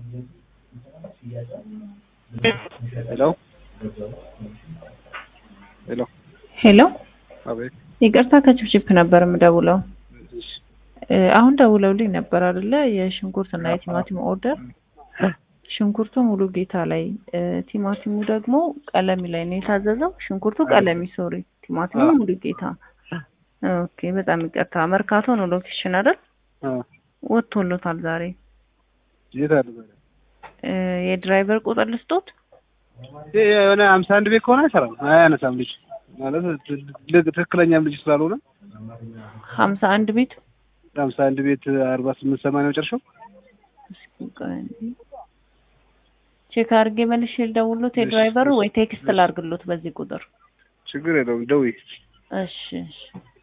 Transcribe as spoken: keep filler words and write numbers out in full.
ሄሎ ሄሎ ሄሎ አቤት ይቅርታ ከችፕችፕ ነበር የምደውለው። አሁን ደውለውልኝ ነበር አይደለ? የሽንኩርት እና የቲማቲም ኦርደር። ሽንኩርቱ ሙሉ ጌታ ላይ፣ ቲማቲሙ ደግሞ ቀለሚ ላይ ነው የታዘዘው። ሽንኩርቱ ቀለሚ ሶሪ፣ ቲማቲሙ ሙሉ ጌታ። ኦኬ በጣም ይቅርታ። መርካቶ ነው ሎኬሽን አይደል? አዎ ወጥቶሎታል ዛሬ። የት አለ ዛሬ? የድራይቨር ቁጥር ልስጦት? የሆነ ሃምሳ አንድ ቤት ከሆነ አይሰራም፣ አያነሳም ልጅ ማለት ትክክለኛም ልጅ ስላልሆነ ሃምሳ አንድ ቤት ሃምሳ አንድ ቤት አርባ ስምንት ሰማንያ መጨረሻው። ቼክ አድርጌ መልሼ ልደውልሎት የድራይቨሩ ወይ ቴክስት ላድርግሎት በዚህ ቁጥር? ችግር የለውም ደውይ። እሺ እሺ